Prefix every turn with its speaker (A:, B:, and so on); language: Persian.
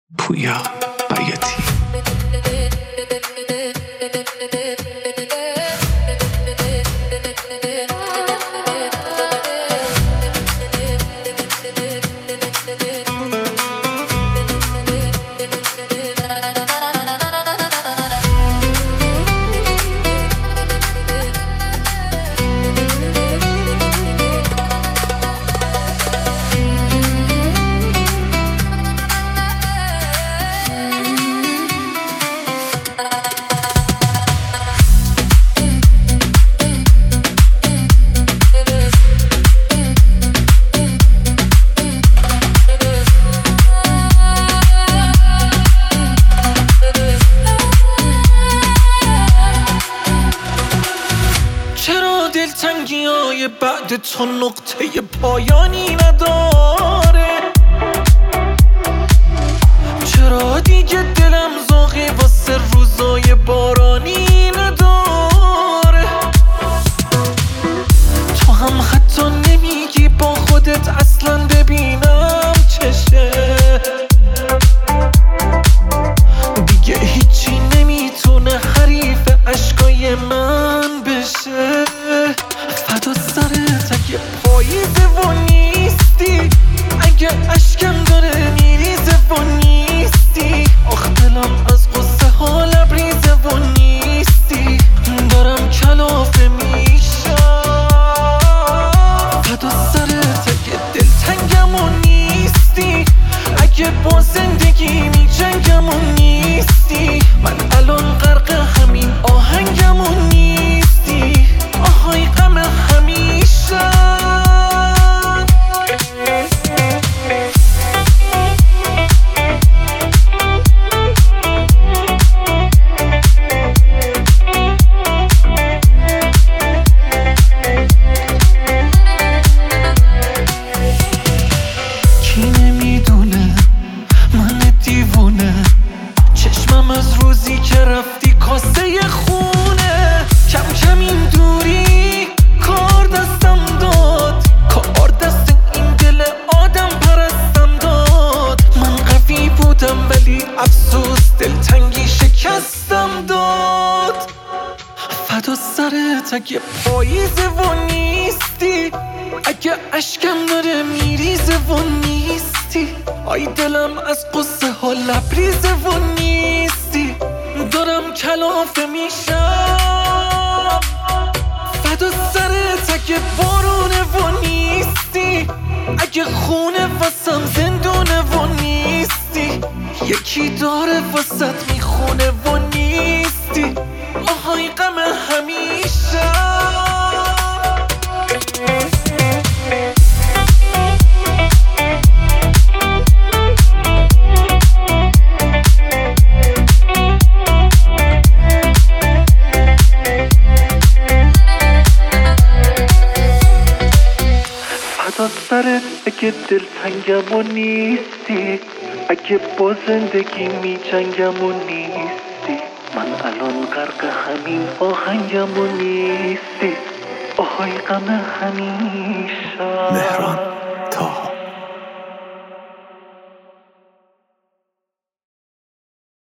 A: پویا بیاتی.
B: دلتنگی‌های بعد تو نقطه پایانی نداره؟ چرا دیگه دلم ذوقی واسه روزای بارانی نداره؟ تو هم حتی نمیگی با خودت اصلا ببینم چشه. دیگه هیچی نمیتونه حریف عشقای من بشه. فدا سرت اگه پاییزه و نیستی، اگه اشکم داره میریزه و نیستی. آخ دلم از غصه ها لبریزه و نیستی، دارم کلافه میشم. فدا سرت اگه دلتنگم و نیستی، اگه با زندگی میجنگم و نیستی. من الان غرق همین آهنگم و نیستی. آهای غم همیشه. کی نمیدونه من دیوونه، چشمم از روزی که رفتی کاسه خونه. کم کم این دوری کار دستم داد، کار دست این دل آدم پرستم داد. من قوی بودم ولی افسوس دلتنگی شکستم داد. فدا سرت اگه پاییزه و نیستی، اگه اشکم داره میریزه و نیستی. آی دلم از قصه ها لبریزه و نیستی، دارم کلافه میشم. فدا سرت اگه بارونه و نیستی، اگه خونه واسم زندونه و نیستی. یکی داره واسط میخونه و نیستی. آهای غم همیشه. فدا سرت اگه دلتنگم و نیستی، اگه با زندگی میجنگم و نیستی. من الان غرق همین آهنگم و نیستی. آهای غم همیشه.
A: مهران